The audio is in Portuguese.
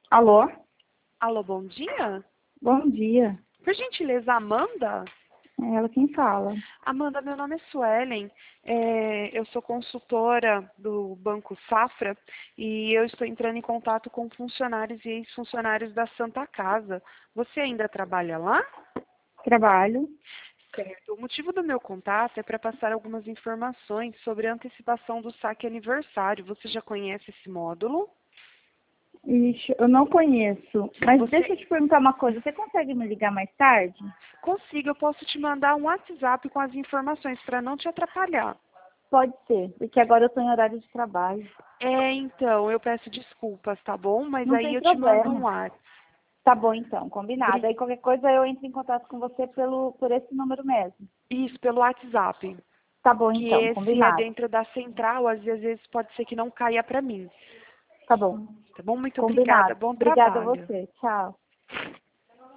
Alô? Alô, bom dia? Bom dia. Por gentileza, Amanda? É ela quem fala. Amanda, meu nome é Suelen. Eu sou consultora do Banco Safra e eu estou entrando em contato com funcionários e ex-funcionários da Santa Casa. Você ainda trabalha lá? Trabalho. Certo. O motivo do meu contato é para passar algumas informações sobre a antecipação do saque aniversário. Você já conhece esse módulo? Ixi, eu não conheço. Mas deixa eu Você te perguntar uma coisa. Você consegue me ligar mais tarde? consiga, eu posso te mandar um WhatsApp com as informações para não te atrapalhar. Pode ser, porque agora eu estou em horário de trabalho. Então, eu peço desculpas, tá bom? Mas Não aí tem eu te mando um problema. WhatsApp. Tá bom, então. Combinado. Aí qualquer coisa eu entro em contato com você por esse número mesmo. Isso, pelo WhatsApp. Tá bom, Que então. esse é Combinado. dentro da central, às vezes pode ser que não caia para mim. Tá bom. Tá bom? Muito obrigada. Combinado. Bom Obrigada a trabalho. você. Tchau.